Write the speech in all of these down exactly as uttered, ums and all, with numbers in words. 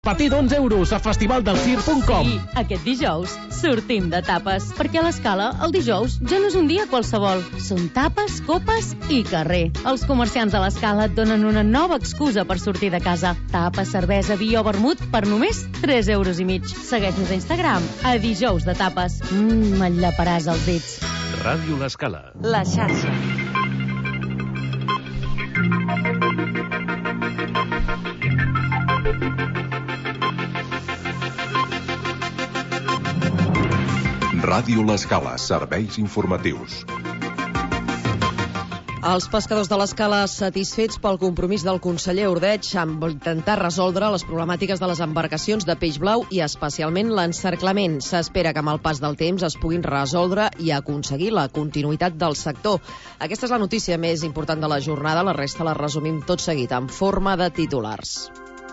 Patir d'onze euros a festivaldelcir punt com. Sí, aquest dijous sortim de tapes, perquè a l'Escala el dijous ja no és un dia qualsevol. Són tapes, copes i carrer. Els comerciants de l'Escala et donen una nova excusa per sortir de casa. Tapes, cervesa, vi o vermut per només tres euros i mig. Segueix-nos a Instagram a dijous de tapes. Mmm, m'enllaparàs els dits. Ràdio l'Escala. La xarxa. Ràdio l'Escala, serveis informatius. Els pescadors de l'Escala, satisfets pel compromís del conseller Ordeig amb intentar resoldre les problemàtiques de les embarcacions de peix blau i especialment l'encerclament. S'espera que amb el pas del temps es puguin resoldre i aconseguir la continuïtat del sector. Aquesta és la notícia més important de la jornada, la resta la resumim tot seguit en forma de titulars.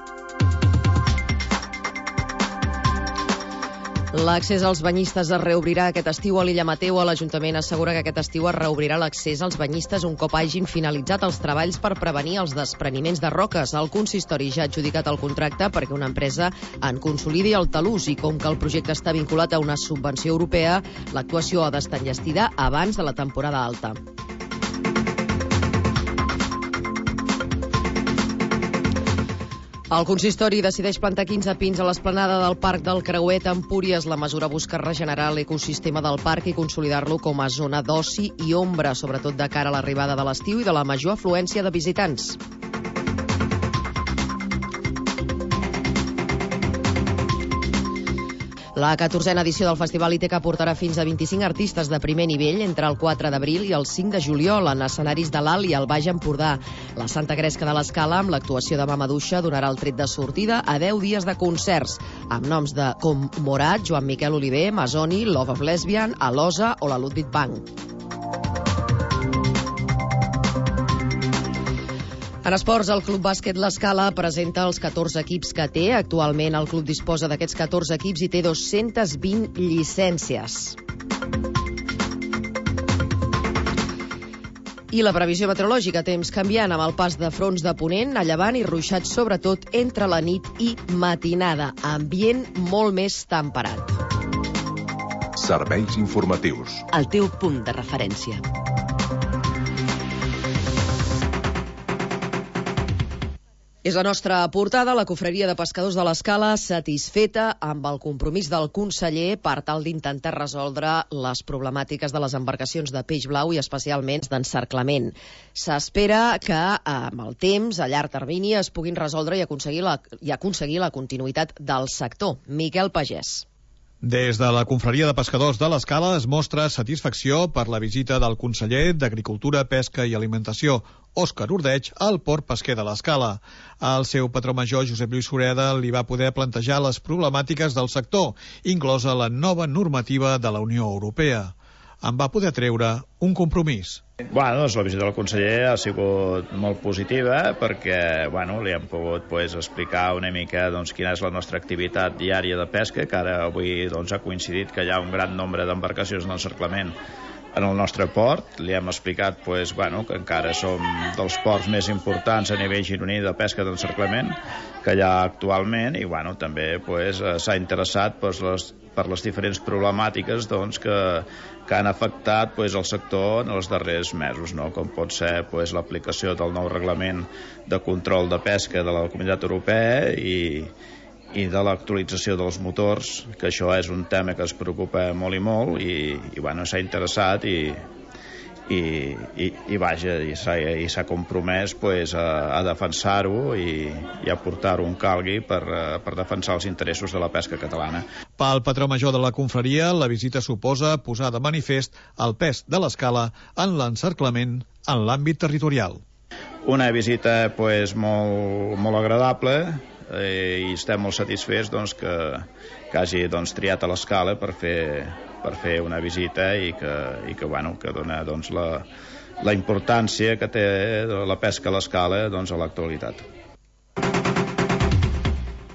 L'accés als banyistes es reobrirà aquest estiu a l'Illa Mateu. L'Ajuntament assegura que aquest estiu es reobrirà l'accés als banyistes un cop hagin finalitzat els treballs per prevenir els despreniments de roques. El consistori ja ha adjudicat el contracte perquè una empresa en consolidi el talús i com que el projecte està vinculat a una subvenció europea, l'actuació ha d'estar enllestida abans de la temporada alta. El consistori decideix plantar quinze pins a l'esplanada del Parc del Creuet a Empúries. La mesura busca regenerar l'ecosistema del parc i consolidar-lo com a zona d'oci i ombra, sobretot de cara a l'arribada de l'estiu i de la major afluència de visitants. La catorzena edició del Festival Ítaca portarà fins a vint-i-cinc artistes de primer nivell entre el quatre d'abril i el cinc de juliol en escenaris de l'Alt i el Baix Empordà. La Santa Gresca de l'Escala, amb l'actuació de Mamaduixa, donarà el tret de sortida a deu dies de concerts, amb noms de com Morat, Joan Miquel Oliver, Masoni, Love of Lesbian, Alosa o la Ludwig Bank. En esports, el Club Bàsquet l'Escala presenta els catorze equips que té. Actualment el club disposa d'aquests catorze equips i té dos-centes vint llicències. I la previsió meteorològica, temps canviant amb el pas de fronts de ponent a llevant i ruixats sobretot entre la nit i matinada. Ambient molt més temperat. Serveis informatius. El teu punt de referència. És la nostra portada, la confraria de pescadors de l'Escala satisfeta amb el compromís del conseller per tal d'intentar resoldre les problemàtiques de les embarcacions de peix blau i especialment d'encerclament. S'espera que amb el temps, a llarg termini, es puguin resoldre i aconseguir la, i aconseguir la continuïtat del sector. Miquel Pagès. Des de la confraria de pescadors de l'Escala es mostra satisfacció per la visita del conseller d'Agricultura, Pesca i Alimentació, Òscar Ordeig, al port pesquer de l'Escala. El seu patró major, Josep Lluís Sureda, li va poder plantejar les problemàtiques del sector, inclosa la nova normativa de la Unió Europea. En va poder treure un compromís. Bueno, doncs la visita del conseller ha sigut molt positiva perquè bueno, li hem pogut pues, explicar una mica doncs, quina és la nostra activitat diària de pesca, que ara avui doncs, ha coincidit que hi ha un gran nombre d'embarcacions d'encerclament en el nostre port. Li hem explicat pues, bueno, que encara som dels ports més importants a nivell gironí de pesca d'encerclament que hi ha actualment i bueno, també pues, s'ha interessat pues, les, per les diferents problemàtiques doncs, que, que han afectat pues, el sector en els darrers mesos, no? Com pot ser pues, l'aplicació del nou reglament de control de pesca de la Comunitat Europea i, i de l'actualització dels motors, que això és un tema que es preocupa molt i molt i, i bueno, s'ha interessat i, i, i, i vaja, i s'ha compromès pues, a, a defensar-ho i, i a portar-ho on calgui per, per defensar els interessos de la pesca catalana. Pel patró major de la confraria, la visita suposa posar de manifest el pes de l'Escala en l'encerclament en l'àmbit territorial. Una visita pues, molt, molt agradable eh, i estem molt satisfets doncs, que, que hagi doncs, triat a l'Escala per fer, per fer una visita i que, i que, bueno, que dona doncs, la, la importància que té la pesca a l'Escala doncs, a l'actualitat.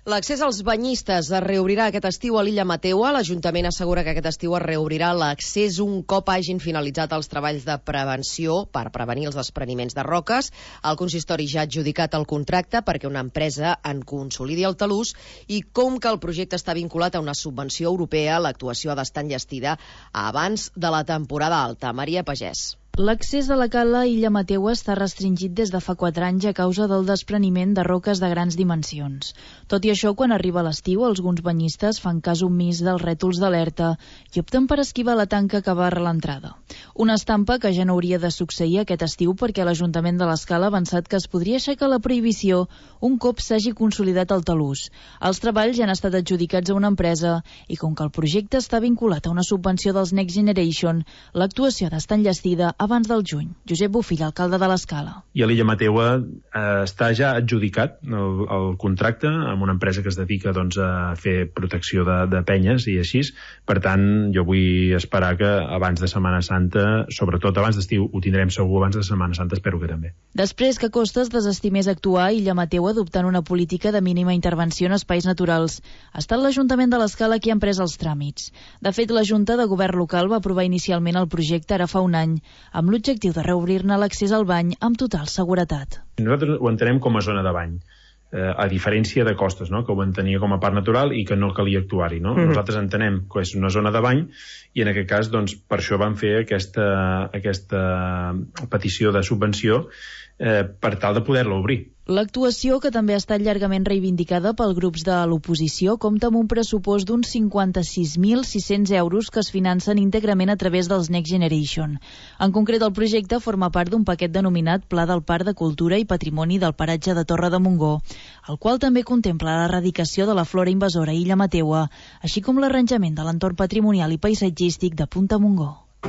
L'accés als banyistes es reobrirà aquest estiu a l'illa Mateua. L'Ajuntament assegura que aquest estiu es reobrirà l'accés un cop hagin finalitzat els treballs de prevenció per prevenir els despreniments de roques. El consistori ja ha adjudicat el contracte perquè una empresa en consolidi el talús i com que el projecte està vinculat a una subvenció europea, l'actuació ha d'estar enllestida abans de la temporada alta. Maria Pagès. L'accés a la cala Illa Mateua està restringit des de fa quatre anys a causa del despreniment de roques de grans dimensions. Tot i això, quan arriba l'estiu, alguns banyistes fan cas omís dels rètols d'alerta i opten per esquivar la tanca que va a l'entrada. Una estampa que ja no hauria de succeir aquest estiu perquè l'Ajuntament de l'Escala ha avançat que es podria aixecar la prohibició un cop s'hagi consolidat el talús. Els treballs ja han estat adjudicats a una empresa i com que el projecte està vinculat a una subvenció dels Next Generation, l'actuació ha d'estar enllestida abans del juny. Josep Bofill, alcalde de l'Escala. I a l'Illa Mateua eh, està ja adjudicat el, el contracte amb una empresa que es dedica doncs, a fer protecció de, de penyes i així. Per tant, jo vull esperar que abans de Setmana Santa, sobretot abans d'estiu, ho tindrem segur abans de Setmana Santa, espero que també. Després que Costes desestimés actuar, Illa Mateua adoptant una política de mínima intervenció en espais naturals. Ha estat l'Ajuntament de l'Escala qui ha emprès els tràmits. De fet, la Junta de Govern local va aprovar inicialment el projecte ara fa un any, amb l'objectiu de reobrir-ne l'accés al bany amb total seguretat. Nosaltres ho entenem com a zona de bany, eh, a diferència de Costes, no? Que ho entenia com a parc natural i que no calia actuar-hi. No? Mm. Nosaltres entenem que és una zona de bany i en aquest cas doncs, per això vam fer aquesta, aquesta petició de subvenció eh, per tal de poder-la obrir. L'actuació, que també ha estat llargament reivindicada pels grups de l'oposició, compta amb un pressupost d'uns cinquanta-sis mil sis-cents euros que es financen íntegrament a través dels Next Generation. En concret, el projecte forma part d'un paquet denominat Pla del Parc de Cultura i Patrimoni del Paratge de Torre de Montgó, el qual també contempla l'erradicació de la flora invasora a Illa Mateua, així com l'arranjament de l'entorn patrimonial i paisatgístic de Punta Montgó.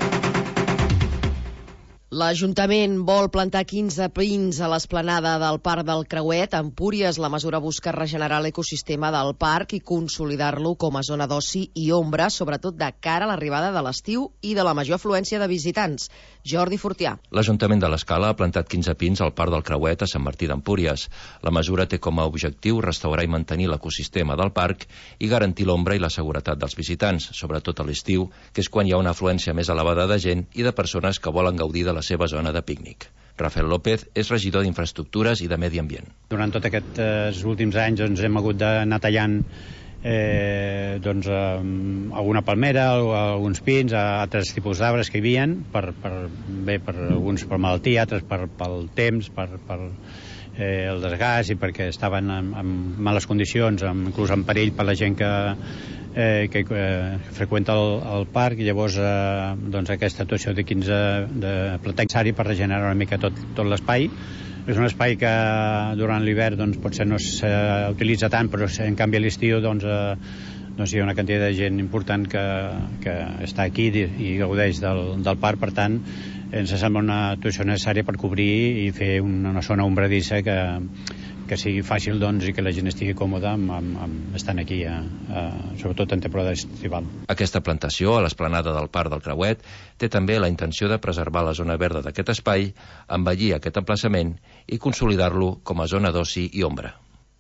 L'Ajuntament vol plantar quinze pins a l'esplanada del Parc del Creuet. A Empúries, la mesura busca regenerar l'ecosistema del parc i consolidar-lo com a zona d'oci i ombra, sobretot de cara a l'arribada de l'estiu i de la major afluència de visitants. Jordi Fortià. L'Ajuntament de l'Escala ha plantat quinze pins al Parc del Creuet a Sant Martí d'Empúries. La mesura té com a objectiu restaurar i mantenir l'ecosistema del parc i garantir l'ombra i la seguretat dels visitants, sobretot a l'estiu, que és quan hi ha una afluència més elevada de gent i de persones que volen gaudir de la seva zona de pícnic. Rafael López és regidor d'Infraestructures i de Medi Ambient. Durant tots aquests eh, últims anys doncs, hem hagut d'anar tallant eh, doncs, eh, alguna palmera, alguns pins, altres tipus d'arbres que hi havia, per, per, bé, per alguns per malaltia, altres per, pel temps, per, per eh, el desgast i perquè estaven en, en males condicions, en, inclús en perill per la gent que Eh, que eh, freqüenta el, el parc i llavors eh, doncs aquesta actuació de quinze de plantar-hi per regenerar una mica tot, tot l'espai. És un espai que durant l'hivern doncs, potser no s'utilitza tant, però en canvi a l'estiu doncs, eh, doncs hi ha una quantitat de gent important que, que està aquí i gaudeix del, del parc, per tant ens sembla una actuació necessària per cobrir i fer una, una zona ombradissa que que sigui fàcil doncs, i que la gent estigui còmoda amb, amb, amb estant aquí, a, a, sobretot en temporada estival. Aquesta plantació a l'esplanada del Parc del Creuet té també la intenció de preservar la zona verda d'aquest espai, embellir aquest emplaçament i consolidar-lo com a zona d'oci i ombra.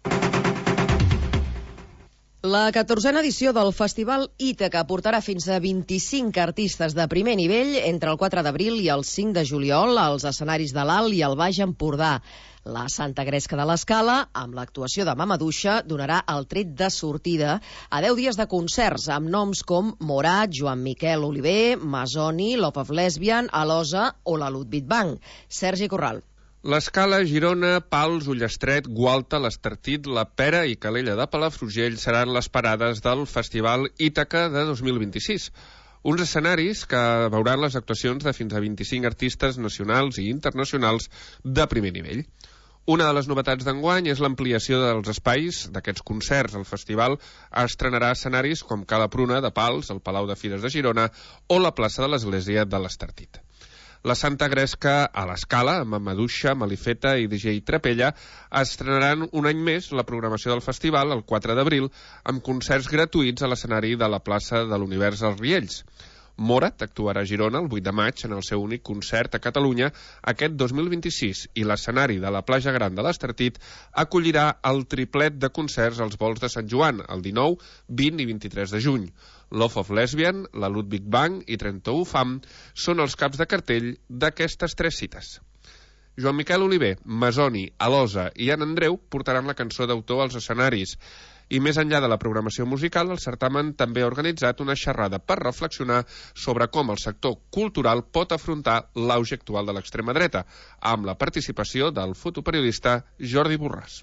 La catorzena edició del Festival Ítaca portarà fins a vint-i-cinc artistes de primer nivell entre el quatre d'abril i el cinc de juliol als escenaris de l'Alt i el Baix Empordà. La Santa Gresca de l'Escala, amb l'actuació de Mamaduixa, donarà el tret de sortida a deu dies de concerts amb noms com Morat, Joan Miquel Oliver, Masoni, Love of Lesbian, Alosa o la Ludwig Bank. Sergi Corral. L'Escala, Girona, Pals, Ullestret, Gualta, l'Estartit, la Pera i Calella de Palafrugell seran les parades del Festival Ítaca de dos mil vint-i-sis. Uns escenaris que veuran les actuacions de fins a vint-i-cinc artistes nacionals i internacionals de primer nivell. Una de les novetats d'enguany és l'ampliació dels espais d'aquests concerts. El festival estrenarà escenaris com Cala Pruna de Pals, el Palau de Fires de Girona o la plaça de l'Església de l'Estartit. La Santa Gresca a l'Escala, amb Mamaduixa, Malifeta i D J Trapella, estrenaran un any més la programació del festival, el quatre d'abril, amb concerts gratuïts a l'escenari de la plaça de l'Univers als Riells. Morat actuarà a Girona el vuit de maig en el seu únic concert a Catalunya aquest dos mil vint-i-sis i l'escenari de la Platja Gran de l'Estartit acollirà el triplet de concerts als volts de Sant Joan, el dinou, vint i vint-i-tres de juny. Love of Lesbian, la Ludwig Bang i trenta-u Fam són els caps de cartell d'aquestes tres cites. Joan Miquel Oliver, Masoni, Alosa i Anna Andreu portaran la cançó d'autor als escenaris. I més enllà de la programació musical, el certamen també ha organitzat una xerrada per reflexionar sobre com el sector cultural pot afrontar l'auge actual de l'extrema dreta, amb la participació del fotoperiodista Jordi Borràs.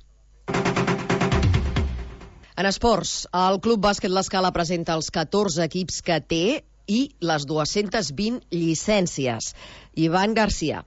En esports, el Club Bàsquet L'Escala presenta els catorze equips que té i les dues-centes vint llicències. Ivan Garcia.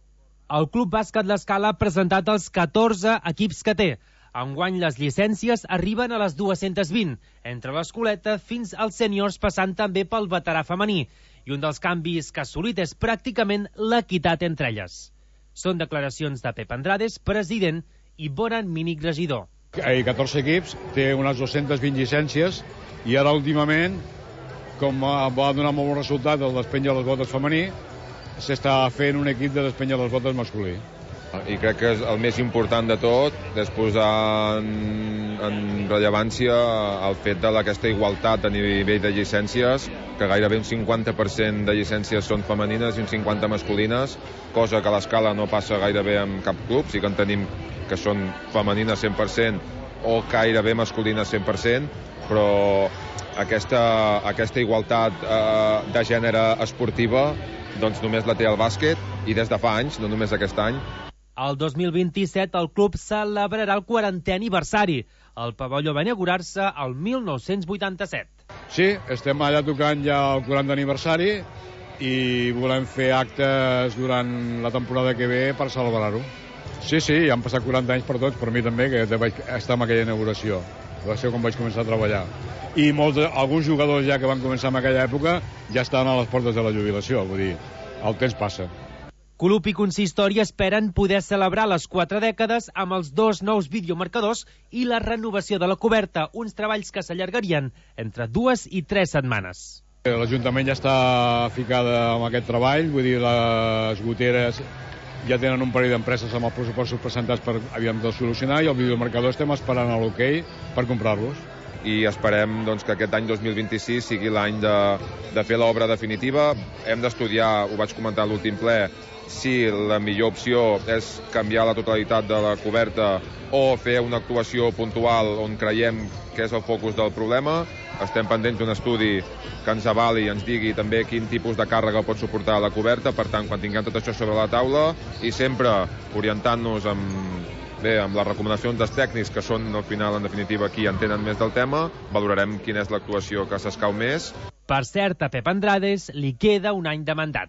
El Club Bàsquet L'Escala ha presentat els catorze equips que té. Enguany les llicències arriben a les dues-centes vint, entre l'escoleta fins als sèniors passant també pel veterà femení. I un dels canvis que ha assolit és pràcticament l'equitat entre elles. Són declaracions de Pep Andrades, president, i Boran Mínic, regidor. Hi ha catorze equips, té unes dues-centes vint llicències i ara últimament, com va donar molt bon resultat el despenya les botes femení, s'està fent un equip de despenya les botes masculí. I crec que és el més important de tot, és posar en, en rellevància el fet de aquesta igualtat a nivell de llicències, que gairebé un cinquanta per cent de llicències són femenines i un cinquanta per cent masculines, cosa que a l'Escala no passa gairebé en cap club, sí que en tenim que són femenines cent per cent o gairebé masculines cent per cent, però aquesta, aquesta igualtat eh, de gènere esportiva doncs només la té el bàsquet i des de fa anys, no només aquest any. El dos mil vint-i-set el club celebrarà el quarantè aniversari. El pavelló va inaugurar-se el mil nou-cents vuitanta-set. Sí, estem allà tocant ja el quarantè aniversari i volem fer actes durant la temporada que ve per celebrar-ho. Sí, sí, ja han passat quaranta anys per tots, per mi també, que vaig estar en aquella inauguració. Va ser quan vaig començar a treballar. I molts, alguns jugadors ja que van començar en aquella època ja estaven a les portes de la jubilació, vull dir, el temps passa. Club i consistori esperen poder celebrar les quatre dècades amb els dos nous videomarcadors i la renovació de la coberta, uns treballs que s'allargarien entre dues i tres setmanes. L'Ajuntament ja està ficada amb aquest treball, vull dir, les goteres ja tenen un parell d'empreses amb els pressupostos presentats per aviam de solucionar i el videomarcador estem esperant a l'hoquei per comprar-los. I esperem doncs, que aquest any dos mil vint-i-sis sigui l'any de, de fer l'obra definitiva. Hem d'estudiar, ho vaig comentar a l'últim ple, si la millor opció és canviar la totalitat de la coberta o fer una actuació puntual on creiem que és el focus del problema. Estem pendents d'un estudi que ens avali i ens digui també quin tipus de càrrega pot suportar la coberta. Per tant, quan tinguem tot això sobre la taula i sempre orientant-nos amb, bé, amb les recomanacions dels tècnics, que són al final, en definitiva, qui entenen més del tema, valorarem quina és l'actuació que s'escau més. Per cert, a Pep Andrades li queda un any de mandat.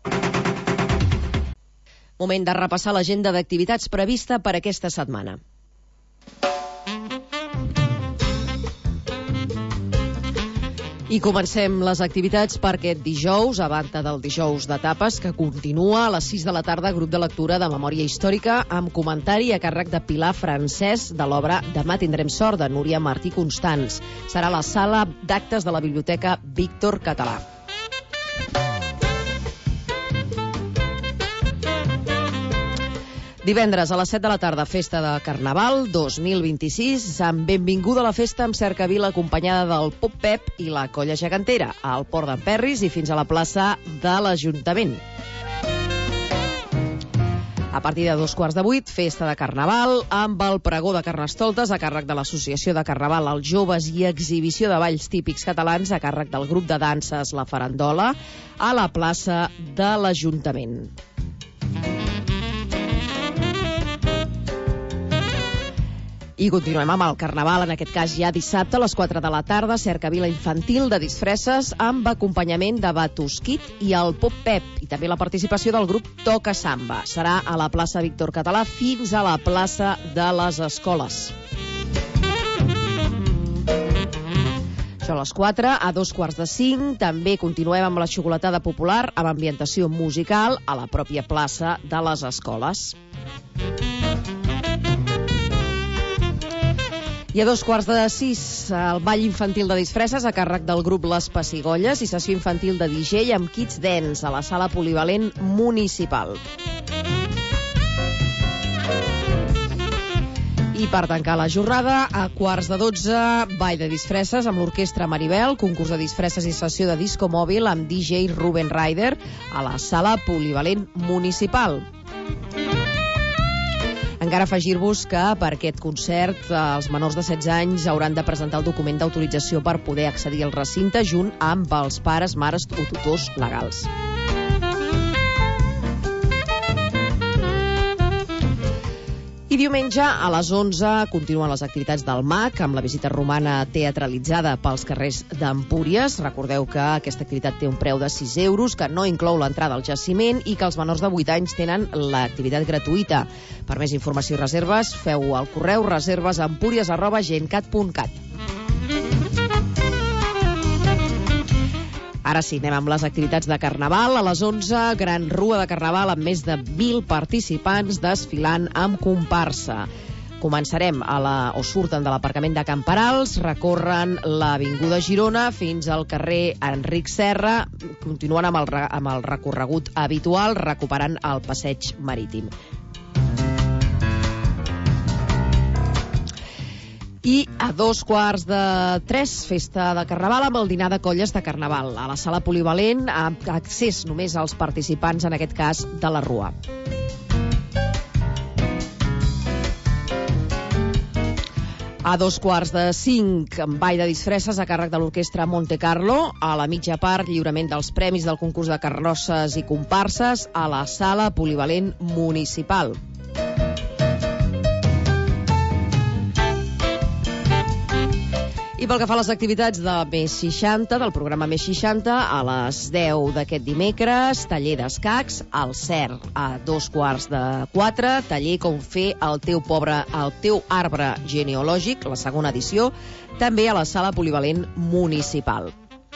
Moment de repassar l'agenda d'activitats prevista per aquesta setmana. I comencem les activitats per aquest dijous, a banda del dijous de tapes, que continua a les sis de la tarda, grup de lectura de memòria històrica, amb comentari a càrrec de Pilar Francès de l'obra Demà tindrem sort, de Núria Martí Constants. Serà a la sala d'actes de la Biblioteca Víctor Català. Divendres a les set de la tarda, festa de Carnaval dos mil vint-i-sis, amb benvinguda a la festa amb cercavila acompanyada del Pop Pep i la Colla Gegantera, al Port d'en Perris i fins a la plaça de l'Ajuntament. A partir de dos quarts de vuit, festa de Carnaval, amb el pregó de Carnestoltes a càrrec de l'Associació de Carnaval als Joves i exhibició de balls típics catalans a càrrec del grup de danses La Farandola a la plaça de l'Ajuntament. I continuem amb el Carnaval, en aquest cas ja dissabte a les quatre de la tarda, cercavila infantil de disfresses amb acompanyament de Batosquit i el Pop Pep, i també la participació del grup Toca Samba. Serà a la plaça Víctor Català fins a la plaça de les Escoles. Això a les quatre, a dos quarts de cinc, també continuem amb la xocolatada popular amb ambientació musical a la pròpia plaça de les Escoles. I a dos quarts de sis, el ball infantil de disfresses a càrrec del grup Les Pessigolles i sessió infantil de D J amb Kids Dance a la sala polivalent municipal. I per tancar la jornada, a quarts de dotze, ball de disfresses amb l'orquestra Maribel, concurs de disfresses i sessió de disco mòbil amb D J Ruben Ryder a la sala polivalent municipal. Encara afegir-vos que per aquest concert els menors de setze anys hauran de presentar el document d'autorització per poder accedir al recinte junt amb els pares, mares o tutors legals. I diumenge a les onze continuen les activitats del M A C amb la visita romana teatralitzada pels carrers d'Empúries. Recordeu que aquesta activitat té un preu de sis euros, que no inclou l'entrada al jaciment i que els menors de vuit anys tenen l'activitat gratuïta. Per més informació i reserves, feu al correu reserves empúries arroba gencat punt cat. Ara sí, anem amb les activitats de Carnaval. A les onze, gran rua de Carnaval amb més de mil participants desfilant amb comparsa. Començarem a la, o surten de l'aparcament de Camperals, recorren l'avinguda Girona fins al carrer Enric Serra, continuen amb el, amb el recorregut habitual, recuperant el passeig marítim. I a dos quarts de tres, festa de Carnaval amb el dinar de colles de Carnaval a la sala polivalent, amb accés només als participants, en aquest cas, de la Rua. A dos quarts de cinc, ball de disfresses a càrrec de l'orquestra Monte Carlo. A la mitja part, lliurament dels premis del concurs de carrosses i comparses a la sala polivalent municipal. I pel que fa a les activitats de Més seixanta, del programa Més seixanta, a les deu d'aquest dimecres, taller d'escacs, al C E R. A dos quarts de quatre, taller com fer el teu, pobre, el teu arbre genealògic, la segona edició, també a la sala polivalent municipal.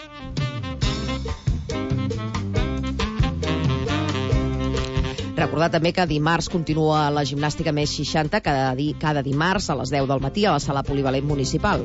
Recordar també que dimarts continua la gimnàstica Més seixanta, cada, di, cada dimarts a les deu del matí a la sala polivalent municipal.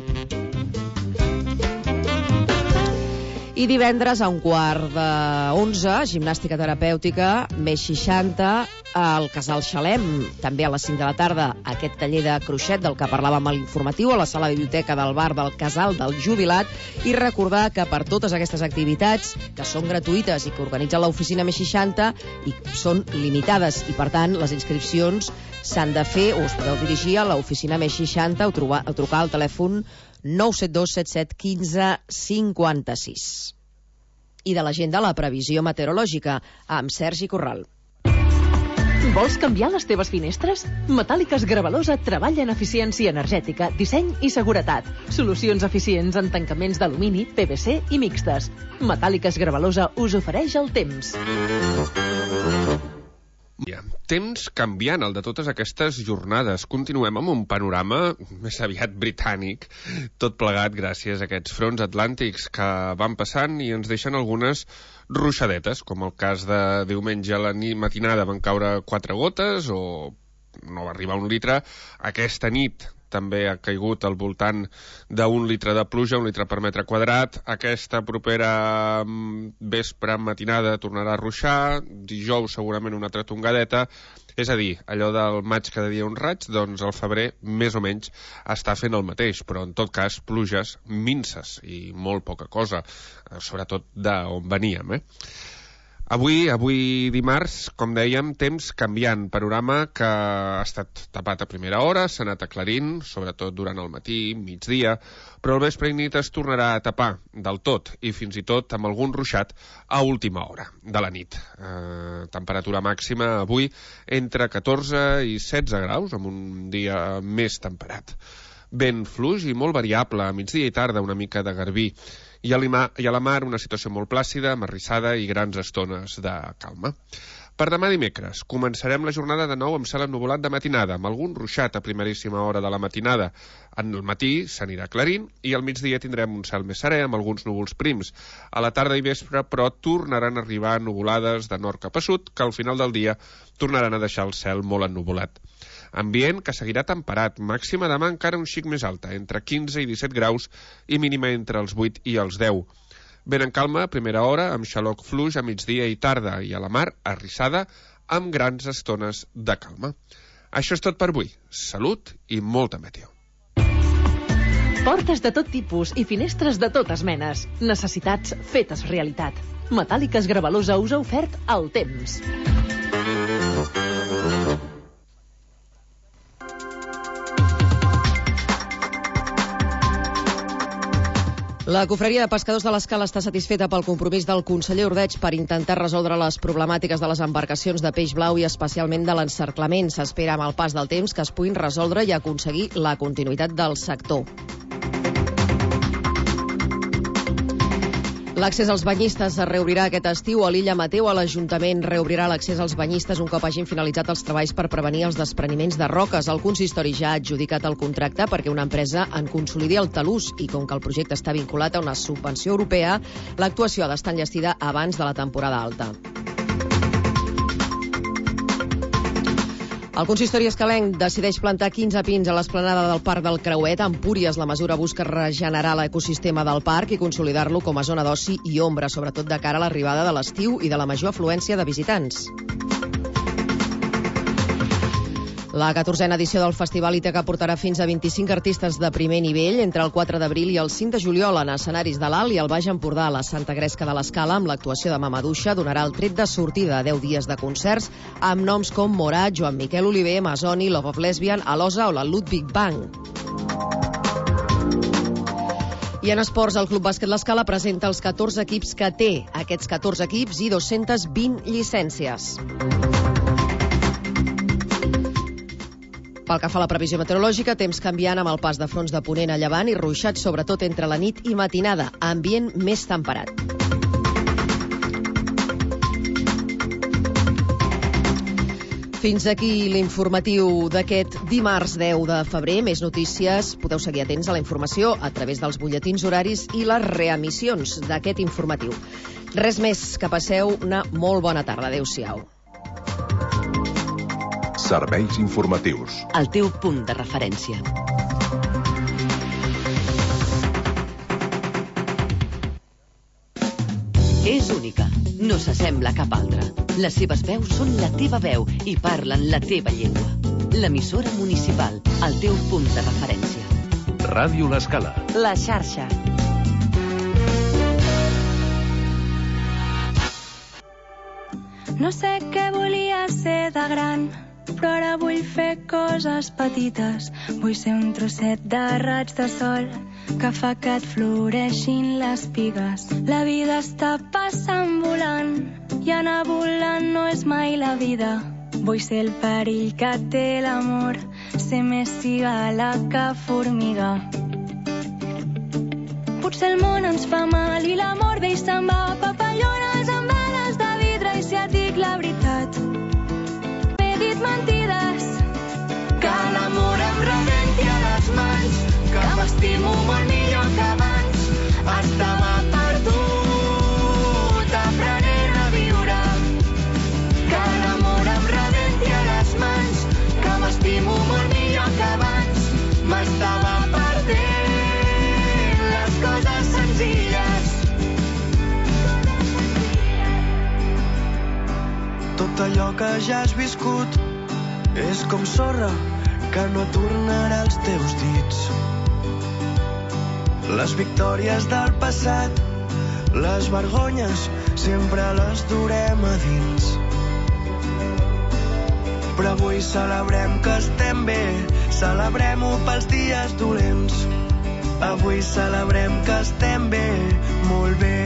I divendres a un quart d'onze, gimnàstica terapèutica, Més seixanta, al Casal Xalem, també a les cinc de la tarda, aquest taller de croixet del que parlàvem a l'informatiu, a la sala biblioteca del bar del Casal del Jubilat, i recordar que per totes aquestes activitats, que són gratuïtes i que organitza l'oficina Més seixanta, i són limitades, i per tant les inscripcions s'han de fer, o us podeu dirigir a l'oficina Més seixanta o, trobar, o trucar al telèfon nou set dos set set un cinc cinc sis. I de l'agenda, la previsió meteorològica, amb Sergi Corral. Vols canviar les teves finestres? Metàl·liques Gravalosa treballa en eficiència energètica, disseny i seguretat. Solucions eficients en tancaments d'alumini, P V C i mixtes. Metàl·liques Gravalosa us ofereix el temps. Ja, temps canviant el de totes aquestes jornades. Continuem amb un panorama més aviat britànic, tot plegat gràcies a aquests fronts atlàntics que van passant i ens deixen algunes ruixadetes, com el cas de diumenge a la matinada van caure quatre gotes o no va arribar un litre. Aquesta nit també ha caigut al voltant d'un litre de pluja, un litre per metre quadrat. Aquesta propera vespre matinada tornarà a ruixar, dijous segurament una altra tongadeta. És a dir, allò del maig cada dia un raig, doncs el febrer més o menys està fent el mateix, però en tot cas pluges minces i molt poca cosa, sobretot d'on veníem, eh? Avui, avui dimarts, com dèiem, temps canviant, panorama que ha estat tapat a primera hora, s'ha anat aclarint, sobretot durant el matí, migdia, però al vespre i nit es tornarà a tapar del tot i fins i tot amb algun ruixat a última hora de la nit. Eh, temperatura màxima avui entre catorze i setze graus, amb un dia més temperat. Vent fluix i molt variable, a migdia i tarda una mica de garbí. I a la mar una situació molt plàcida, marrissada i grans estones de calma. Per demà dimecres començarem la jornada de nou amb cel ennuvolat de matinada, amb algun ruixat a primeríssima hora de la matinada. En el matí s'anirà aclarint i al migdia tindrem un cel més serè amb alguns núvols prims. A la tarda i vespre, però, tornaran a arribar nuvolades de nord cap a sud, que al final del dia tornaran a deixar el cel molt ennuvolat. Ambient que seguirà temperat, màxima demà encara un xic més alta, entre quinze i disset graus i mínima entre els vuit i els deu. Vent en calma a primera hora, amb xaloc fluix a migdia i tarda, i a la mar, arrissada, amb grans estones de calma. Això és tot per avui. Salut i molta meteo. Portes de tot tipus i finestres de totes menes. Necessitats fetes realitat. Metàl·liques Gravalusa us ha ofert el temps. La confraria de pescadors de l'Escala està satisfeta pel compromís del conseller Ordeig per intentar resoldre les problemàtiques de les embarcacions de peix blau i especialment de l'encerclament. S'espera amb el pas del temps que es puguin resoldre i aconseguir la continuïtat del sector. L'accés als banyistes es reobrirà aquest estiu a l'illa Mateu. A l'Ajuntament reobrirà l'accés als banyistes un cop hagin finalitzat els treballs per prevenir els despreniments de roques. El consistori ja ha adjudicat el contracte perquè una empresa en consolidi el talús i com que el projecte està vinculat a una subvenció europea, l'actuació ha d'estar enllestida abans de la temporada alta. El consistori escalenc decideix plantar quinze pins a l'esplanada del Parc del Creuet. A Empúries, la mesura busca regenerar l'ecosistema del parc i consolidar-lo com a zona d'oci i ombra, sobretot de cara a l'arribada de l'estiu i de la major afluència de visitants. La catorzena edició del Festival Ítaca portarà fins a vint-i-cinc artistes de primer nivell entre el quatre d'abril i el cinc de juliol en escenaris de l'Alt i el Baix Empordà. La Santa Gresca de l'Escala, amb l'actuació de Mamaduixa, donarà el tret de sortida a deu dies de concerts amb noms com Morat, Joan Miquel Oliver, Masoni, Love of Lesbian, Alosa o la Ludwig Bang. I en esports, el Club Bàsquet l'Escala presenta els catorze equips que té. Aquests catorze equips i dos-centes vint llicències. Pel que fa a la previsió meteorològica, temps canviant amb el pas de fronts de ponent a llevant i ruixats sobretot entre la nit i matinada, ambient més temperat. Fins aquí l'informatiu d'aquest dimarts deu de febrer. Més notícies podeu seguir atents a la informació a través dels butlletins horaris i les reemissions d'aquest informatiu. Res més, que passeu una molt bona tarda. Adéu-siau. Serveis informatius. El teu punt de referència. És única. No s'assembla a cap altra. Les seves veus són la teva veu i parlen la teva llengua. L'emissora municipal. El teu punt de referència. Ràdio L'Escala. La xarxa. No sé què volia ser de gran, però ara vull fer coses petites. Vull ser un trosset de raig de sol que fa que et floreixin les pigues. La vida està passant volant i anar volant no és mai la vida. Vull ser el perill que té l'amor, ser més cigala que formiga. Potser el món ens fa mal i l'amor ve i se'n va, papallones amb veles de vidre, i si et dic la veritat m'he dit mentides. Que l'amor em rebenti a les mans, que m'estimo molt millor que abans. Estava perdut aprenent a viure. Que l'amor em rebenti a les mans, que m'estimo molt millor que abans. M'estava perdent les coses senzilles. Tot allò que ja has viscut és com sorra que no tornarà als teus dits. Les victòries del passat, les vergonyes, sempre les durem a dins. Però avui celebrem que estem bé, celebrem-ho pels dies dolents. Avui celebrem que estem bé, molt bé.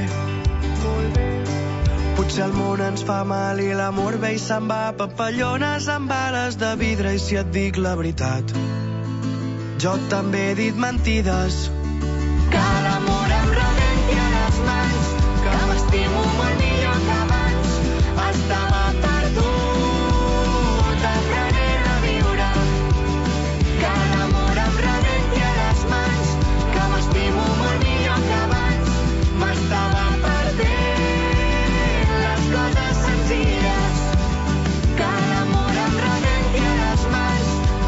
Potser el món ens fa mal i l'amor ve i se'n va, papallones amb bales de vidre, i si et dic la veritat, jo també he dit mentides. Que l'amor em rebenti a les mans, que m'estimo molt millor que abans. Estava perdut aprenent a viure. Que l'amor em rebenti a les mans, que m'estimo molt millor que abans. M'estava perdent les coses senzilles. Que l'amor em rebenti a les mans,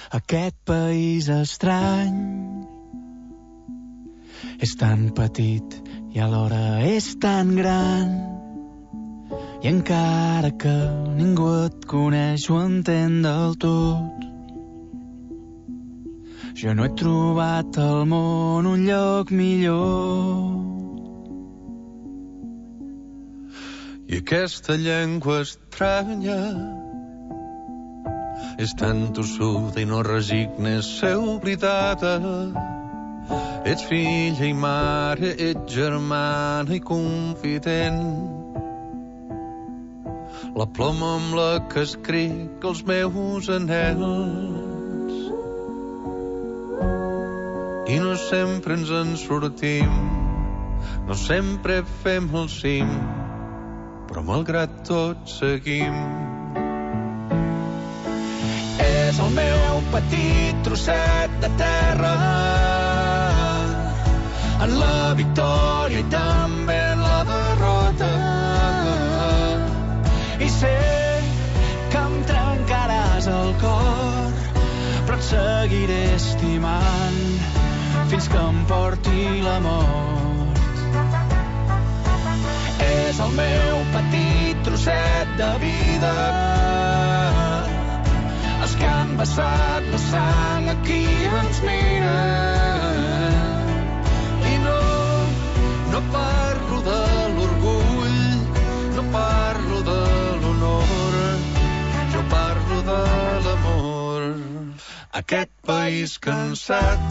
Aquest país estrany és tan petit i alhora és tan gran, i encara que ningú et coneix o entén del tot, jo no he trobat al món un lloc millor. I aquesta llengua estranya és tan tossuda i no resigna ser oblidada. Ets filla i mare, ets germana i confident. La ploma amb la que escric els meus anhels. I no sempre ens en sortim, no sempre fem el cim, però malgrat tot seguim. És el meu petit trosset de terra, en la victòria i també en la derrota. I sé que em trencaràs el cor, però et seguiré estimant fins que em porti la mort. És el meu petit trosset de vida, els que han vessat la sang aquí ens miren. I no, no parlo de l'orgull, no parlo de l'honor, jo parlo de l'amor. Aquest país cansat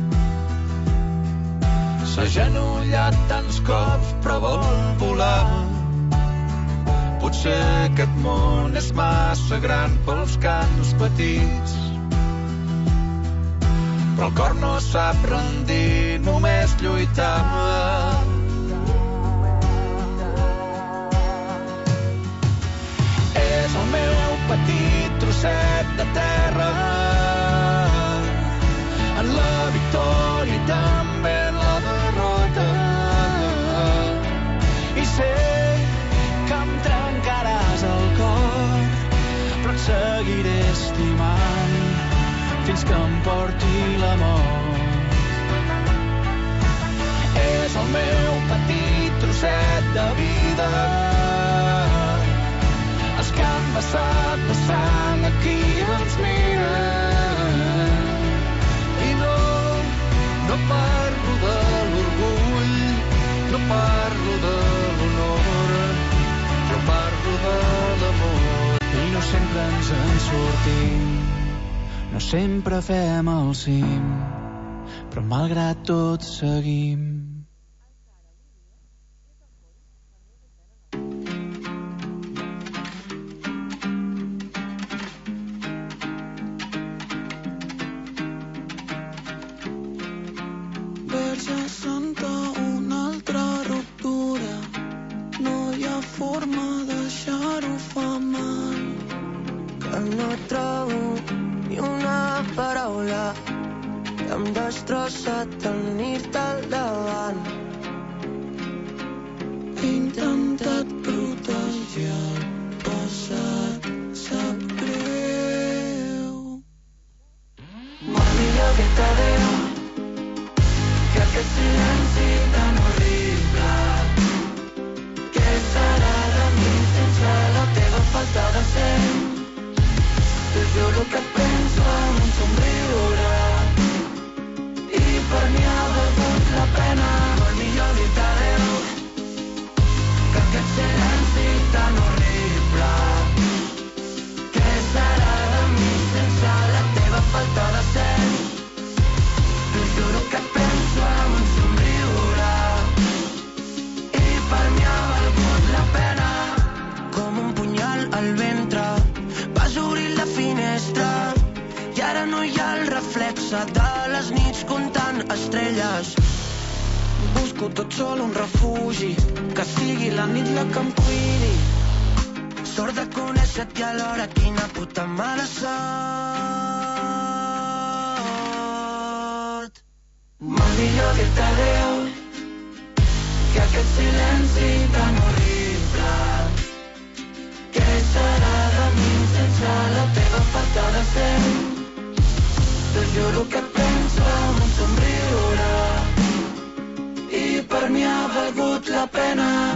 s'ha agenollat tants cops però vol volar. Potser aquest món és massa gran pels cants petits, però el cor no sap rendir, només lluitar. És el meu petit trosset de terra, en la victòria i també en la derrota. I sé que em trencaràs el cor, però et seguiré estimant fins que em porti la mort. És el meu petit trosset de vida, els que han vessat la sang aquí ens miren. I no, no parlo de l'orgull, no parlo de l'honor, jo parlo de l'amor. I no sempre ens en sortim, no sempre fem el cim, però malgrat tot seguim. Verge santa, una altra ruptura, no hi ha forma de deixar-ho fa mal, que no trobo ni una paraula, que em destrossa tenir-te al davant. He intentat protegir el passat, sap greu. Molt millor que t'adeu, que aquest silenci tan horrible. Què serà de mi sense la teva falta de seny? Te juro que et penso amb un somriure, i per mi ha valgut la pena. Molt millor dir-te adeu, que aquest silenci tan horrible. Què serà de mi sense la teva falta de seny? Te juro que et penso amb un somriure, i per mi ha valgut la pena. Com un punyal al ventre, vas obrir la finestra, i ara no hi ha el reflexe de les nits comptant estrelles. Busco tot sol un refugi, que sigui la nit la que em cuidi. Sort de conèixer-te i alhora quina puta mala sort. Molt millor dir-te adeu, que aquest silenci tan horrible. Què serà de mi sense la teva falta de seny? jo el que penso em somriurà i per mi ha valgut la pena.